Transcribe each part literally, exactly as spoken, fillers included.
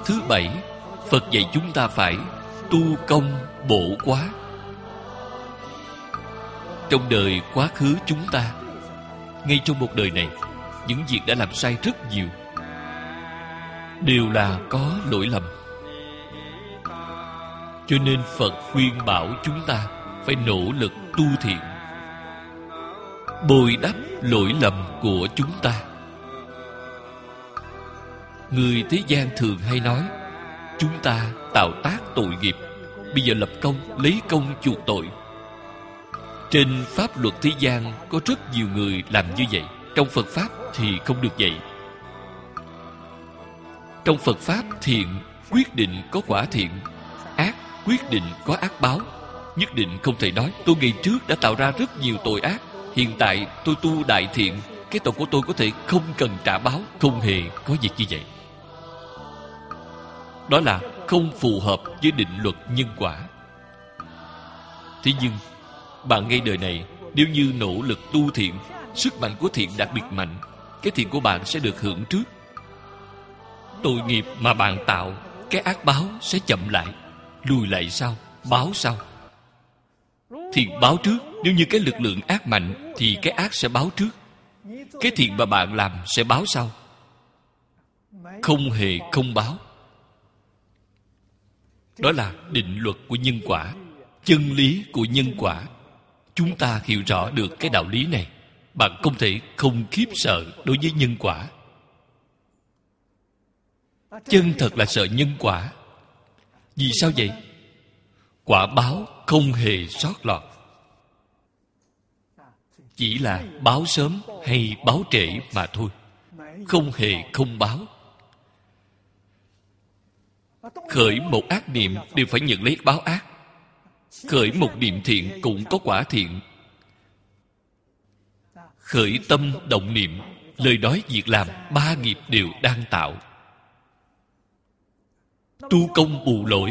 thứ bảy, Phật dạy chúng ta phải tu công bổ quá. Trong đời quá khứ chúng ta, ngay trong một đời này, những việc đã làm sai rất nhiều, đều là có lỗi lầm. Cho nên Phật khuyên bảo chúng ta phải nỗ lực tu thiện, bồi đắp lỗi lầm của chúng ta. Người thế gian thường hay nói chúng ta tạo tác tội nghiệp, bây giờ lập công, lấy công chuộc tội. Trên pháp luật thế gian có rất nhiều người làm như vậy. Trong Phật Pháp thì không được vậy. Trong Phật Pháp, thiện quyết định có quả thiện, ác quyết định có ác báo. Nhất định không thể nói tôi ngày trước đã tạo ra rất nhiều tội ác, hiện tại tôi tu đại thiện, cái tội của tôi có thể không cần trả báo. Không hề có việc như vậy. Đó là không phù hợp với định luật nhân quả. Thế nhưng bạn ngay đời này, nếu như nỗ lực tu thiện, sức mạnh của thiện đặc biệt mạnh, cái thiện của bạn sẽ được hưởng trước. Tội nghiệp mà bạn tạo, cái ác báo sẽ chậm lại. Lùi lại sau, báo sau. Thiện báo trước. Nếu như cái lực lượng ác mạnh thì cái ác sẽ báo trước. Cái thiện mà bạn làm sẽ báo sau. Không hề không báo. Đó là định luật của nhân quả, chân lý của nhân quả. Chúng ta hiểu rõ được cái đạo lý này, bạn không thể không khiếp sợ đối với nhân quả. Chân thật là sợ nhân quả. Vì sao vậy? Quả báo không hề sót lọt. Chỉ là báo sớm hay báo trễ mà thôi, không hề không báo. Khởi một ác niệm đều phải nhận lấy báo ác. Khởi một niệm thiện cũng có quả thiện. Khởi tâm động niệm, lời nói việc làm, ba nghiệp đều đang tạo. Tu công bù lỗi.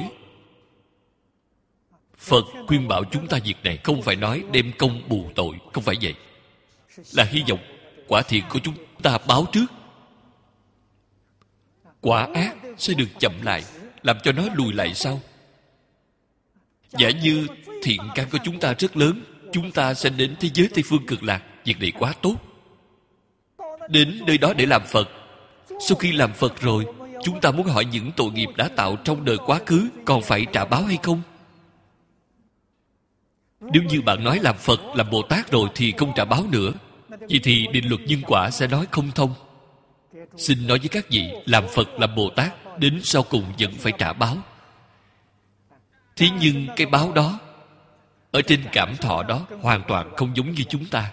Phật khuyên bảo chúng ta việc này, không phải nói đem công bù tội, không phải vậy. Là hy vọng quả thiện của chúng ta báo trước, quả ác sẽ được chậm lại, làm cho nó lùi lại sau. Giả như thiện căn của chúng ta rất lớn, chúng ta sẽ đến thế giới Tây Phương Cực Lạc. Việc này quá tốt. Đến nơi đó để làm Phật. Sau khi làm Phật rồi, chúng ta muốn hỏi những tội nghiệp đã tạo trong đời quá khứ còn phải trả báo hay không? Nếu như bạn nói làm Phật, làm Bồ Tát rồi thì không trả báo nữa, vậy thì định luật nhân quả sẽ nói không thông. Xin nói với các vị, làm Phật, làm Bồ Tát, đến sau cùng vẫn phải trả báo. Thế nhưng cái báo đó, ở trên cảm thọ đó, hoàn toàn không giống như chúng ta.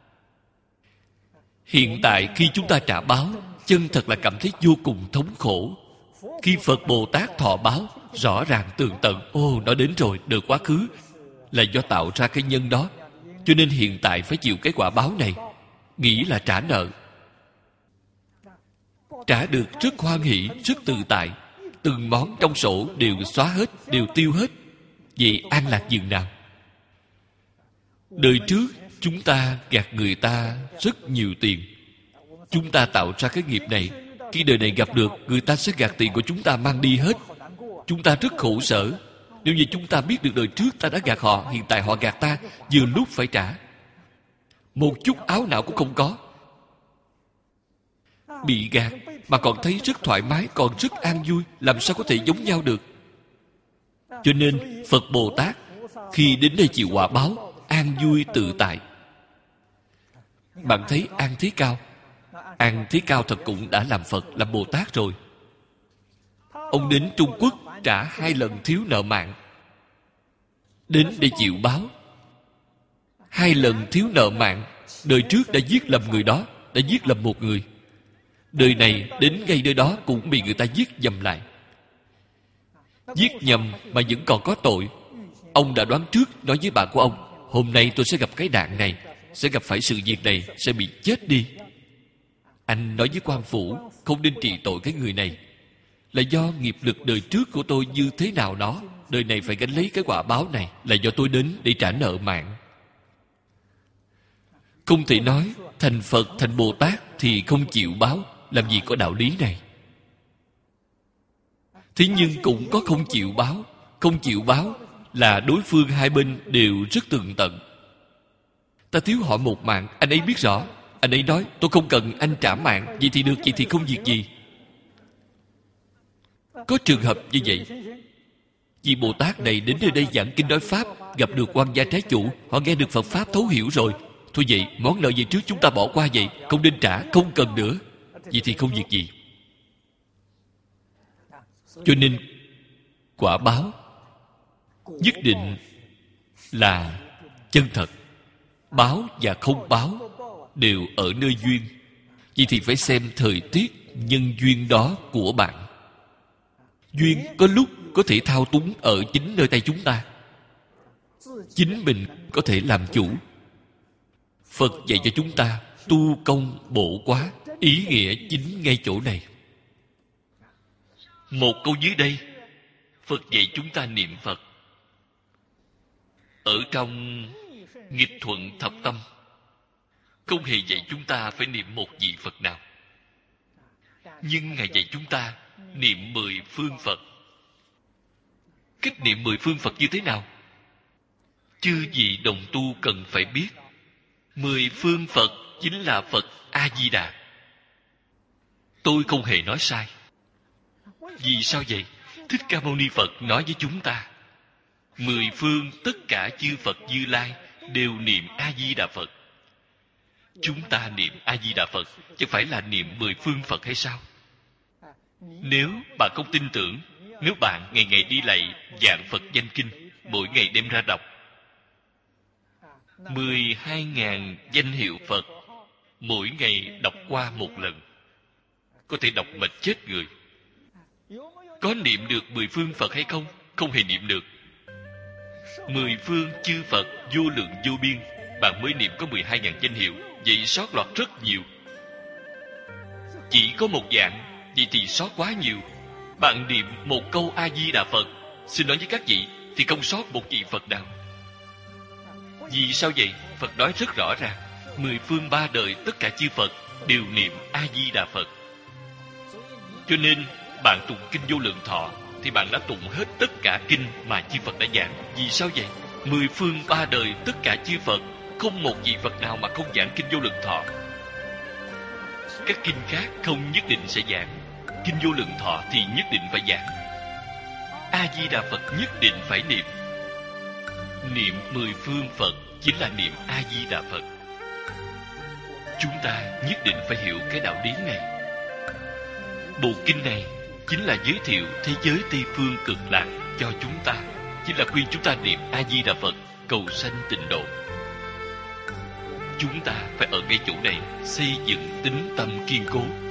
Hiện tại khi chúng ta trả báo, chân thật là cảm thấy vô cùng thống khổ. Khi Phật Bồ Tát thọ báo, rõ ràng tường tận, ô, nó đến rồi, đời quá khứ là do tạo ra cái nhân đó, cho nên hiện tại phải chịu cái quả báo này. Nghĩ là trả nợ, trả được rất hoan hỷ, rất tự tại. Từng món trong sổ đều xóa hết, đều tiêu hết. Vậy an lạc dường nào? Đời trước chúng ta gạt người ta rất nhiều tiền. Chúng ta tạo ra cái nghiệp này, khi đời này gặp được, người ta sẽ gạt tiền của chúng ta mang đi hết. Chúng ta rất khổ sở. Nếu như chúng ta biết được đời trước ta đã gạt họ, hiện tại họ gạt ta, vừa lúc phải trả. Một chút áo não cũng không có. Bị gạt mà còn thấy rất thoải mái, còn rất an vui, làm sao có thể giống nhau được? Cho nên Phật Bồ Tát khi đến đây chịu quả báo, an vui tự tại. Bạn thấy An Thế Cao, An Thế Cao thật cũng đã làm Phật, làm Bồ Tát rồi. Ông đến Trung Quốc trả hai lần thiếu nợ mạng, đến để chịu báo. Hai lần thiếu nợ mạng. Đời trước đã giết lầm người đó, đã giết lầm một người. Đời này đến ngay nơi đó cũng bị người ta giết nhầm lại. Giết nhầm mà vẫn còn có tội. Ông đã đoán trước, nói với bạn của ông, hôm nay tôi sẽ gặp cái nạn này, sẽ gặp phải sự việc này, sẽ bị chết đi. Anh nói với quan phủ, không nên trị tội cái người này, là do nghiệp lực đời trước của tôi như thế nào đó, đời này phải gánh lấy cái quả báo này, là do tôi đến để trả nợ mạng. Không thể nói thành Phật, thành Bồ Tát thì không chịu báo. Làm gì có đạo lý này? Thế nhưng cũng có không chịu báo. Không chịu báo là đối phương hai bên đều rất tường tận. Ta thiếu họ một mạng, anh ấy biết rõ. Anh ấy nói tôi không cần anh trả mạng, vậy thì được, vậy thì không việc gì. Có trường hợp như vậy. Vị Bồ Tát này đến nơi đây giảng kinh nói Pháp, gặp được quan gia trái chủ, họ nghe được Phật Pháp thấu hiểu rồi. Thôi vậy, món nợ về trước chúng ta bỏ qua vậy, không nên trả, không cần nữa. Vậy thì không việc gì. Cho nên quả báo nhất định là chân thật. Báo và không báo đều ở nơi duyên. Vậy thì phải xem thời tiết nhân duyên đó của bạn. Duyên có lúc có thể thao túng ở chính nơi tay chúng ta. Chính mình có thể làm chủ. Phật dạy cho chúng ta tu công bổ quá. Ý nghĩa chính ngay chỗ này. Một câu dưới đây, Phật dạy chúng ta niệm Phật. Ở trong Nghịch Thuận Thập Tâm không hề dạy chúng ta phải niệm một vị Phật nào, nhưng Ngài dạy chúng ta niệm mười phương Phật. Cách niệm mười phương Phật như thế nào? Chư vị đồng tu cần phải biết. Mười phương Phật chính là Phật A-di-đà. Tôi không hề nói sai. Vì sao vậy? Thích Ca Mâu Ni Phật nói với chúng ta, mười phương tất cả chư Phật Như Lai đều niệm A-di-đà Phật. Chúng ta niệm A-di-đà Phật chẳng phải là niệm mười phương Phật hay sao? Nếu bạn không tin tưởng, nếu bạn ngày ngày đi lạy vạn Phật danh kinh, mỗi ngày đem ra đọc mười hai ngàn danh hiệu Phật, mỗi ngày đọc qua một lần, có thể đọc mệt chết người. Có niệm được mười phương Phật hay không? Không hề niệm được. Mười phương chư Phật vô lượng vô biên, bạn mới niệm có mười hai ngàn danh hiệu. Vậy sót lọt rất nhiều. Chỉ có một dạng, vậy thì sót quá nhiều. Bạn niệm một câu A-di-đà Phật, xin nói với các vị, thì không sót một vị Phật nào. Vì sao vậy? Phật nói rất rõ ràng, mười phương ba đời tất cả chư Phật đều niệm A-di-đà Phật. Cho nên bạn tụng kinh Vô Lượng Thọ thì bạn đã tụng hết tất cả kinh mà chư Phật đã giảng. Vì sao vậy? Mười phương ba đời tất cả chư Phật, không một vị Phật nào mà không giảng kinh Vô Lượng Thọ. Các kinh khác không nhất định sẽ giảng, kinh Vô Lượng Thọ thì nhất định phải giảng. A-di-đà Phật nhất định phải niệm. Niệm mười phương Phật chính là niệm A-di-đà Phật. Chúng ta nhất định phải hiểu cái đạo lý này. Bộ kinh này chính là giới thiệu thế giới Tây Phương Cực Lạc cho chúng ta, chính là khuyên chúng ta niệm A-di-đà Phật cầu sanh tịnh độ. Chúng ta phải ở ngay chỗ này xây dựng tín tâm kiên cố.